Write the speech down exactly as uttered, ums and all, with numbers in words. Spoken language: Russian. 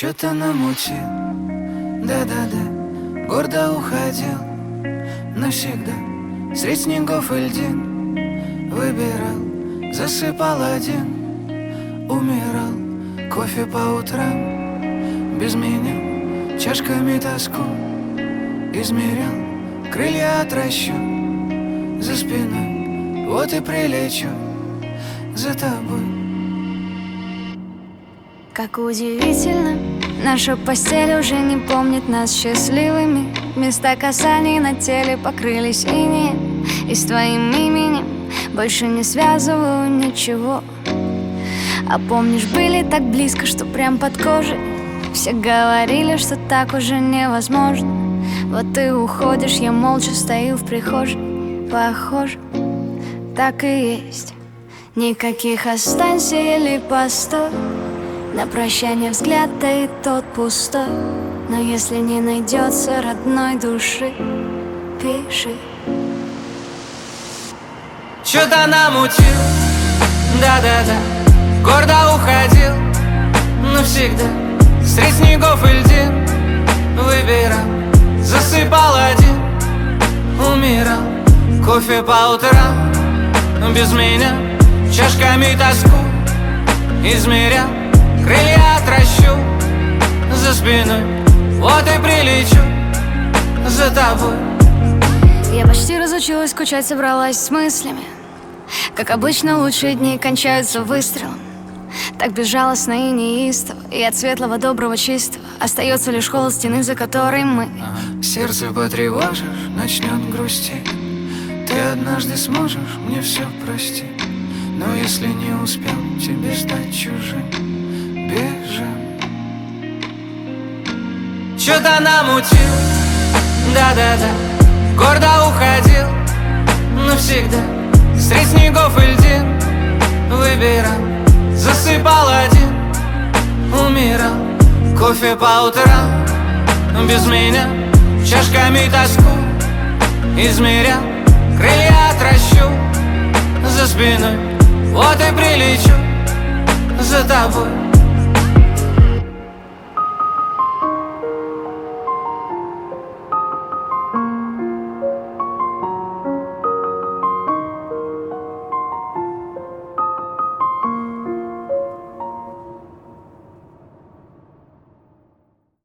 Чё-то намутил, да-да-да, гордо уходил навсегда. Средь снегов и льдин выбирал, засыпал один, умирал. Кофе по утрам без меня, чашками тоску измерял. Крылья отращу за спиной, вот и прилечу за тобой. Как удивительно, наша постель уже не помнит нас счастливыми. Места касаний на теле покрылись инеем, и с твоим именем больше не связываю ничего. А помнишь, были так близко, что прям под кожей. Все говорили, что так уже невозможно. Вот ты уходишь, я молча стою в прихожей. Похоже, так и есть. Никаких останься или постой. На прощание взгляд, да и тот пустой. Но если не найдется родной души, пиши. Чё-то намутил, да-да-да, гордо уходил навсегда. Средь снегов и льдин выбирал, засыпал один, умирал. Кофе по утрам без меня, чашками тоску измерял. Крылья отращу за спиной, вот и прилечу за тобой. Я почти разучилась скучать, собралась с мыслями. Как обычно, лучшие дни кончаются выстрелом. Так безжалостно и неистово, и от светлого, доброго, чистого остается лишь холод стены, за которой мы. Сердце потревожишь, начнет грустить. Ты однажды сможешь мне все простить. Но если не успел тебе стать чужим, бежим. Чё-то намутил, да-да-да, гордо уходил навсегда. Средь снегов и льдин выбирал, засыпал один, умирал. Кофе по утрам без меня, чашками тоску измерял. Крылья отращу за спиной, вот и прилечу за тобой.